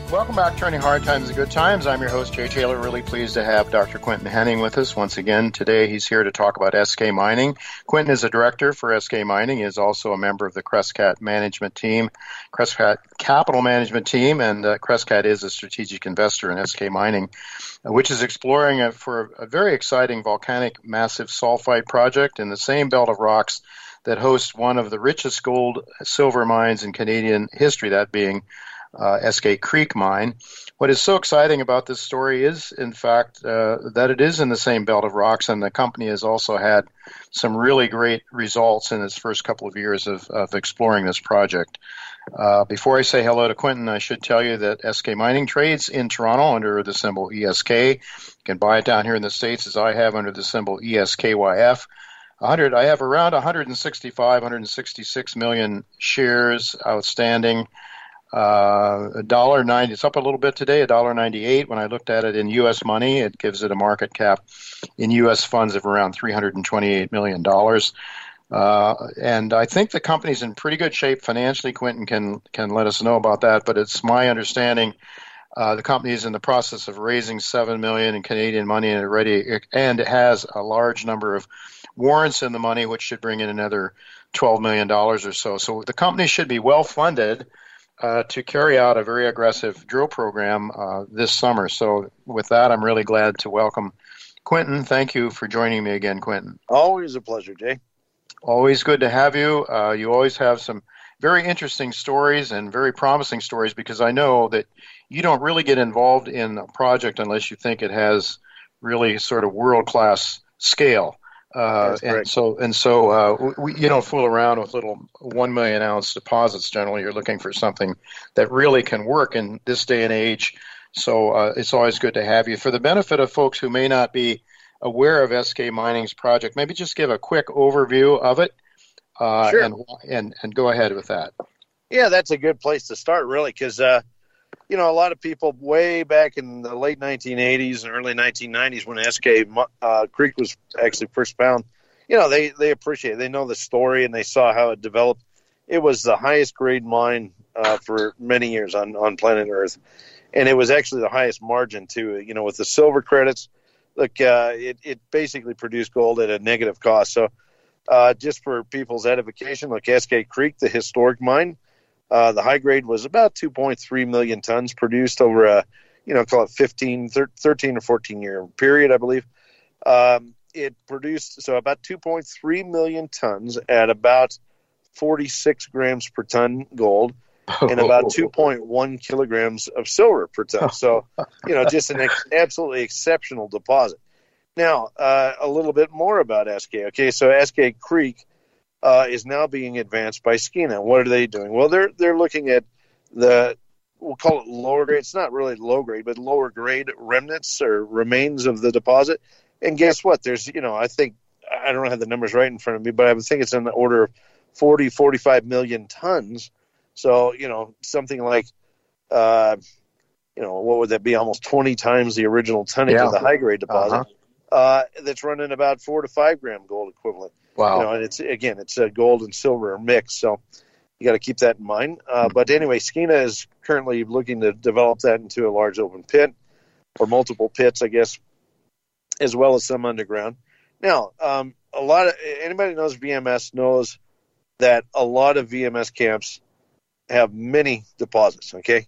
Welcome back to Turning Hard Times to Good Times. I'm your host, Jay Taylor. Really pleased to have Dr. Quinton Henning with us once again. Today he's here to talk about SK Mining. Quinton is a director for SK Mining. He is also a member of the Crescat Management Team, Crescat Capital Management Team, and Crescat is a strategic investor in SK Mining, which is exploring for a very exciting volcanic massive sulfide project in the same belt of rocks that hosts one of the richest gold silver mines in Canadian history, that being SK Creek Mine. What is so exciting about this story is, in fact, that it is in the same belt of rocks, and the company has also had some really great results in its first couple of years of exploring this project. Before I say hello to Quinton, I should tell you that SK Mining trades in Toronto under the symbol ESK. You can buy it down here in the States, as I have, under the symbol ESKYF. I have around 166 million shares outstanding. $1.90. It's up a little bit today, $1.98. When I looked at it in U.S. money, it gives it a market cap in U.S. funds of around $328 million. And I think the company's in pretty good shape financially. Quinton can let us know about that, but it's my understanding the company is in the process of raising $7 million in Canadian money and it has a large number of warrants in the money, which should bring in another $12 million or so. So the company should be well funded to carry out a very aggressive drill program this summer. So with that, I'm really glad to welcome Quinton. Thank you for joining me again, Quinton. Always a pleasure, Jay. Always good to have you. You always have some very interesting stories and very promising stories, because I know that you don't really get involved in a project unless you think it has really sort of world-class scale. And so you don't fool around with little 1 million ounce deposits. Generally, you're looking for something that really can work in this day and age. So it's always good to have you. For the benefit of folks who may not be aware of SK Mining's project, maybe just give a quick overview of it. Sure. And go ahead with that. Yeah, that's a good place to start, really, because a lot of people way back in the late 1980s and early 1990s, when SK Creek was actually first found, they appreciate it. They know the story and they saw how it developed. It was the highest grade mine for many years on planet Earth, and it was actually the highest margin too. With the silver credits, look, it basically produced gold at a negative cost. So just for people's edification, look, SK Creek, the historic mine, the high grade was about 2.3 million tons produced over a, call it 13 or 14 year period, I believe. It produced about 2.3 million tons at about 46 grams per ton gold and about 2.1 kilograms of silver per ton. So, just an absolutely exceptional deposit. Now, a little bit more about SK. Okay, so SK Creek is now being advanced by Skeena. What are they doing? Well, they're looking at we'll call it lower grade. It's not really low grade, but lower grade remnants or remains of the deposit. And guess what? There's, I think, I don't have the numbers right in front of me, but I would think it's in the order of 45 million tons. So, something like, what would that be? Almost 20 times the original tonnage of the high grade deposit. That's running about 4 to 5 gram gold equivalent. Wow. And it's a gold and silver mix. So you got to keep that in mind. But anyway, Skeena is currently looking to develop that into a large open pit, or multiple pits, I guess, as well as some underground. Now, anybody who knows VMS knows that a lot of VMS camps have many deposits. Okay.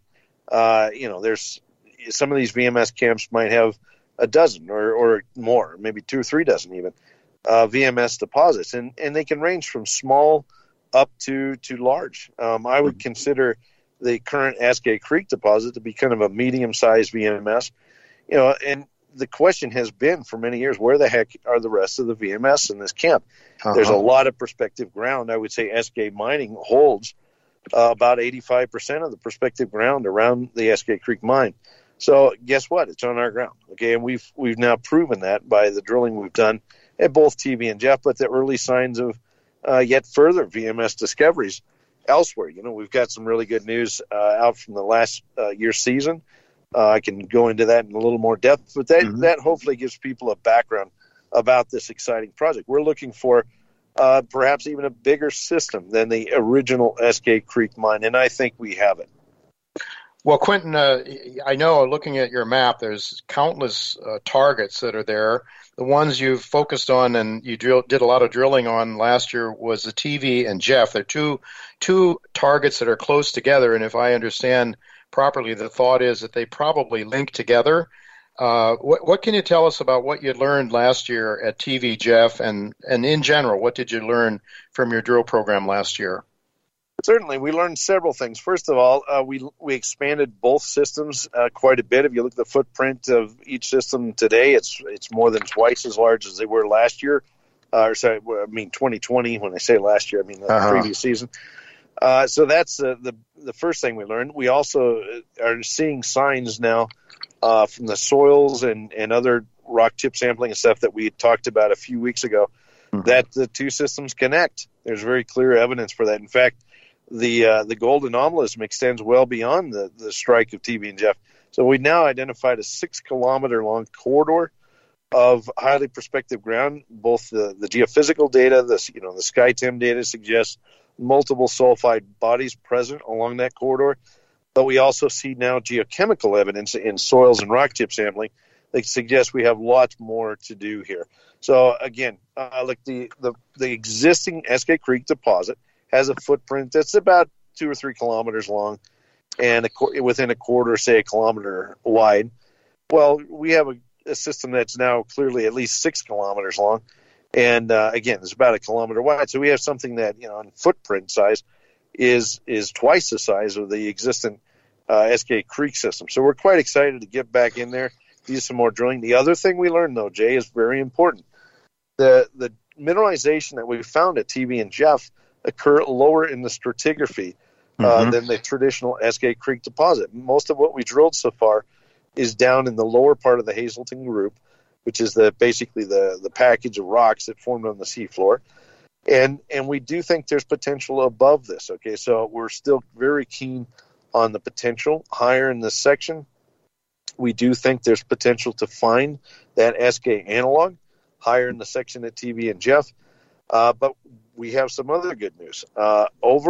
There's some of these VMS camps might have a dozen or more, maybe 2 or 3 dozen even. VMS deposits, and they can range from small up to large. I would consider the current SK Creek deposit to be kind of a medium-sized VMS. And the question has been for many years, where the heck are the rest of the VMS in this camp? There's a lot of prospective ground. I would say SK Mining holds about 85% of the prospective ground around the SK Creek mine. So guess what? It's on our ground. Okay, and we've now proven that by the drilling we've done at both TV and Jeff, but the early signs of yet further VMS discoveries elsewhere. We've got some really good news out from the last year's season. I can go into that in a little more depth, but that hopefully gives people a background about this exciting project. We're looking for perhaps even a bigger system than the original SK Creek mine, and I think we have it. Well, Quentin, I know looking at your map, there's countless targets that are there. The ones you've focused on and you did a lot of drilling on last year was the TV and Jeff. They're two targets that are close together, and if I understand properly, the thought is that they probably link together. What can you tell us about what you learned last year at TV, Jeff, and in general, what did you learn from your drill program last year? Certainly, we learned several things. First of all, we expanded both systems quite a bit. If you look at the footprint of each system today, it's more than twice as large as they were last year. 2020. When I say last year, I mean the previous season. So that's the first thing we learned. We also are seeing signs now from the soils and other rock chip sampling and stuff that we had talked about a few weeks ago that the two systems connect. There's very clear evidence for that. In fact, the gold anomalism extends well beyond the strike of TV and Jeff. So we now identified a 6-kilometer long corridor of highly prospective ground. Both the geophysical data, the SkyTEM data suggests multiple sulfide bodies present along that corridor. But we also see now geochemical evidence in soils and rock chip sampling that suggests we have lots more to do here. So again, the existing Eskay Creek deposit has a footprint that's about 2 or 3 kilometers long and within a quarter, say a kilometer wide. Well, we have a system that's now clearly at least 6 kilometers long. And again, it's about a kilometer wide. So we have something that, in footprint size is twice the size of the existing Eskay Creek system. So we're quite excited to get back in there, do some more drilling. The other thing we learned, though, Jay, is very important. The mineralization that we found at TV and Jeff occur lower in the stratigraphy than the traditional Eskay Creek deposit. Most of what we drilled so far is down in the lower part of the Hazelton group, which is basically the package of rocks that formed on the seafloor. And we do think there's potential above this. Okay, so we're still very keen on the potential higher in this section. We do think there's potential to find that Eskay analog higher in the section at TV and Jeff. But we have some other good news. So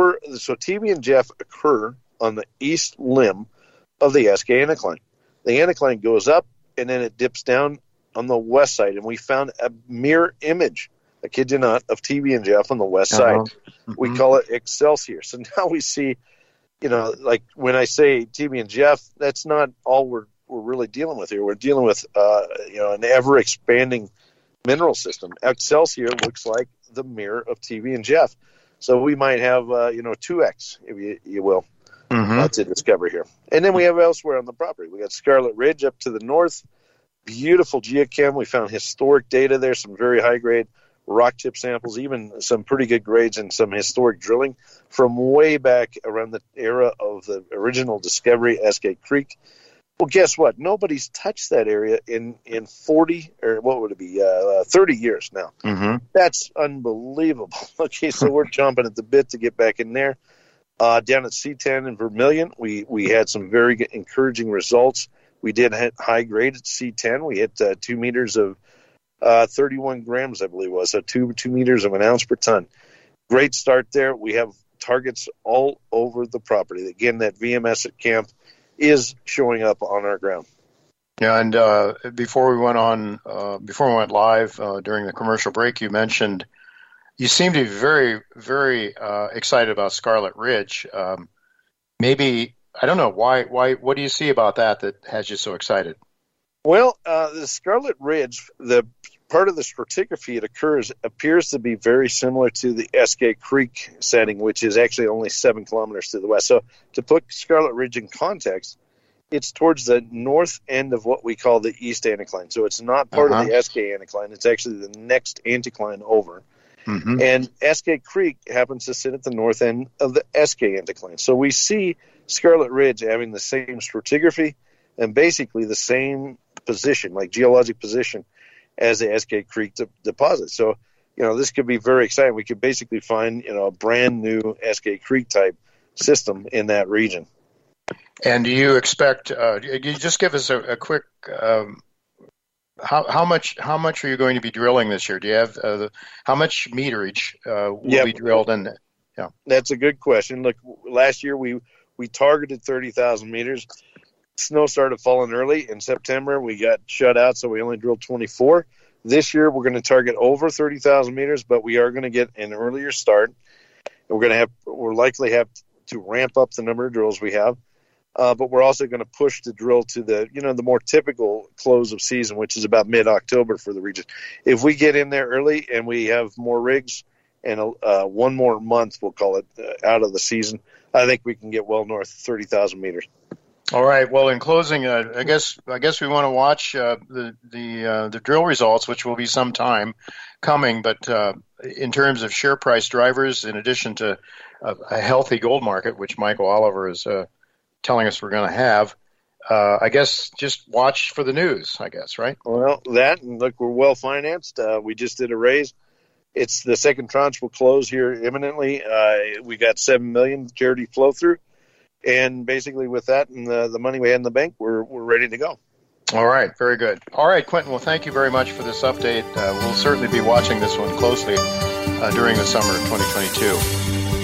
TV and Jeff occur on the east limb of the Eskay anticline. The anticline goes up and then it dips down on the west side, and we found a mirror image, I kid you not, of TV and Jeff on the west side. We call it Excelsior. So now we see, like when I say TV and Jeff, that's not all we're really dealing with here. We're dealing with an ever expanding mineral system. Excelsior looks like the mirror of TV and Jeff. So we might have 2x, if you will, to discover here. And then we have elsewhere on the property. We got Scarlet Ridge up to the north. Beautiful geochem. We found historic data there, some very high-grade rock chip samples, even some pretty good grades and some historic drilling from way back around the era of the original discovery, Eskay Creek. Well, guess what? Nobody's touched that area in 40, or what would it be, 30 years now. That's unbelievable. Okay, so we're chomping at the bit to get back in there. Down at C10 in Vermilion, we had some very good, encouraging results. We did hit high grade at C10. We hit 2 meters of 31 grams, I believe it was, so 2 meters of an ounce per ton. Great start there. We have targets all over the property. Again, that VMS at camp is showing up on our ground. Yeah, and before we went live during the commercial break, you mentioned you seem to be very, very excited about Scarlet Ridge. Maybe, I don't know, why? What do you see about that has you so excited? Well, the Scarlet Ridge, the part of the stratigraphy it appears to be very similar to the Eskay Creek setting, which is actually only 7 kilometers to the west. So to put Scarlet Ridge in context, it's towards the north end of what we call the east anticline. So it's not part of the Eskay anticline. It's actually the next anticline over. And Eskay Creek happens to sit at the north end of the Eskay anticline. So we see Scarlet Ridge having the same stratigraphy and basically the same position, like geologic position, as the Eskay Creek deposit. So, this could be very exciting. We could basically find, a brand new Eskay Creek type system in that region. And do you expect, you just give us a quick, how much are you going to be drilling this year? Do you have, how much meterage will be drilled in? Yeah, that's a good question. Look, last year we we targeted 30,000 meters. Snow started falling early in September. We got shut out, so we only drilled 24. This year, we're going to target over 30,000 meters, but we are going to get an earlier start. We're likely have to ramp up the number of drills we have, but we're also going to push the drill to the more typical close of season, which is about mid-October for the region. If we get in there early and we have more rigs and one more month, we'll call it, out of the season, I think we can get well north of 30,000 meters. All right. Well, in closing, I guess we want to watch the drill results, which will be some time coming. But in terms of share price drivers, in addition to a healthy gold market, which Michael Oliver is telling us we're going to have, I guess just watch for the news. I guess, right? Well, that and look, we're well financed. We just did a raise. It's the second tranche will close here imminently. We got $7 million charity flow through. And basically with that and the money we had in the bank, we're ready to go. All right. Very good. All right, Quentin, well, thank you very much for this update. We'll certainly be watching this one closely during the summer of 2022.